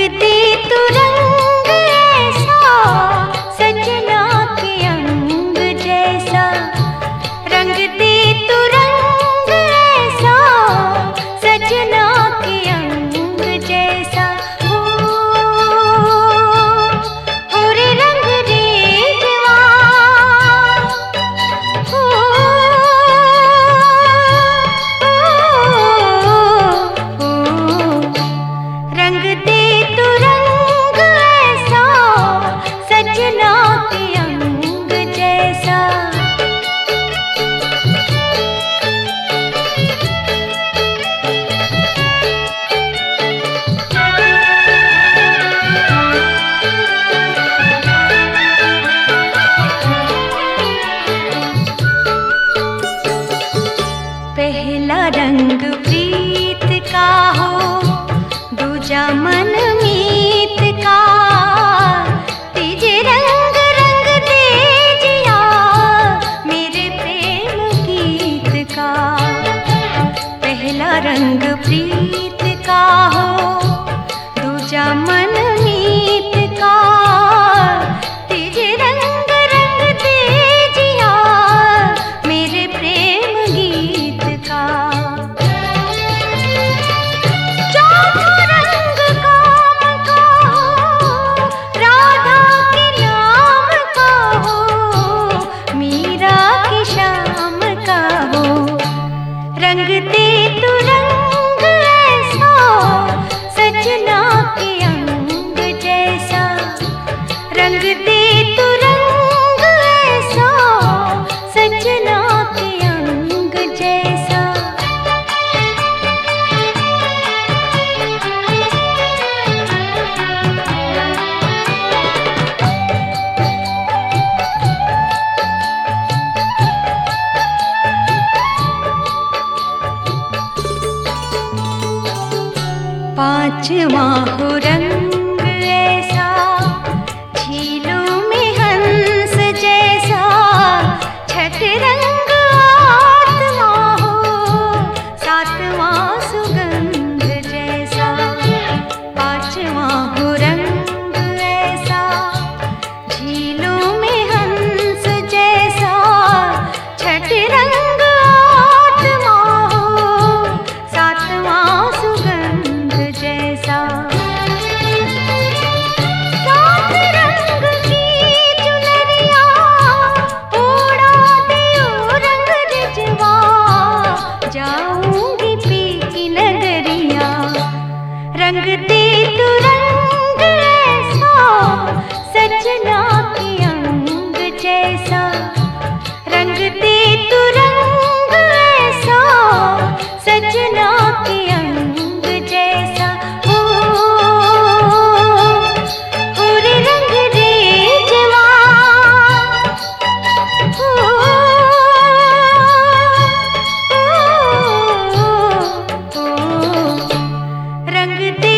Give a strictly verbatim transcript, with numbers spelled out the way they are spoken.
दे तू रंग ऐसा सजना के अंग जैसा, रंग दे तू रंग ऐसा सजना के अंग जैसा। हो हो रे रंग रेगवा, हो रंग दे तू रंग ऐसा सजना के अंग जैसा। पहला रंग प्रीत का हो, दूजा मन मीत का, तीजे रंग रंग दे जिया मेरे प्रेम गीत का। पहला रंग प्रीत का हो, दूजा मन मीत का, तीजे रंग रंग दे जिया मेरे प्रेम गीत का। चौथा रंग काम का हो, राधा के नाम का हो, मीरा की शाम का हो। रंग दे तू रंग ऐसा सजना के अंग जैसा, रंग दे तू रंग ऐसा सजना के अंग जैसा। पांचवा हो रंग ऐसा झीलों में हंस जैसा, छठ रंग आत्मा हो, सातवां सुगंध जैसा। पांचवा हो रंग ऐसा झीलों में हंस जैसा, छठ रंग आत्मा हो, सातवां सुगंध जैसा। सात रंग की चुनरिया ओढ़ा दे ओ रंग रिजवा, जाऊंगी पी की नगरिया। रंग दे तू रंग ऐसा सजना के अंग जैसा, रंग दे तू रंग ऐसा सजना के अंग जैसा। हो हो रे रंग रेजवा, हो हो रंग दे